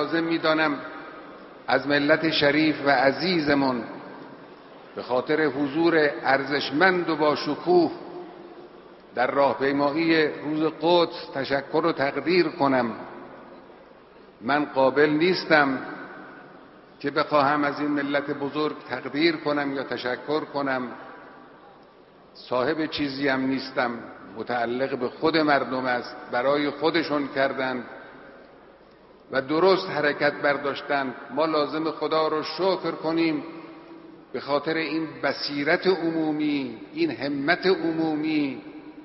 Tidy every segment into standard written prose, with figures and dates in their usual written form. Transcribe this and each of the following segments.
لازم می‌دانم از ملت شریف و عزیزمون به خاطر حضور ارزشمند و با شکوه در راهپیمایی روز قدس تشکر و تقدیر کنم. من قابل نیستم که بخواهم از این ملت بزرگ تقدیر کنم یا تشکر کنم. صاحب چیزی هم نیستم، متعلق به خود مردم است. برای خودشون کردند و درست حرکت برداشتند. ما لازم خدا رو شکر کنیم به خاطر این بصیرت عمومی، این همت عمومی،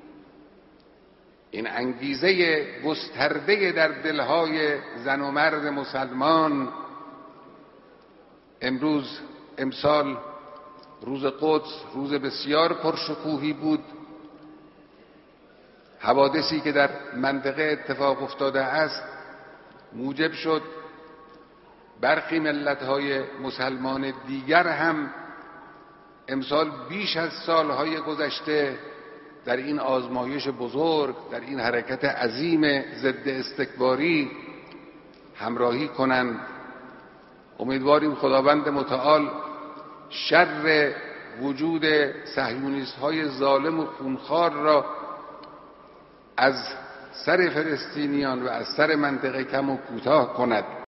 این انگیزه گسترده در دلهای زن و مرد مسلمان. امسال روز قدس روز بسیار پرشکوهی بود. حوادثی که در منطقه اتفاق افتاده است موجب شد برخی ملت‌های مسلمان دیگر هم امسال بیش از سالهای گذشته در این آزمایش بزرگ، در این حرکت عظیم ضد استکباری همراهی کنند. امیدواریم خداوند متعال شر وجود صهیونیست‌های ظالم و خونخوار را از سر فلسطینیان و از سر منطقه کم و کوتاه کند.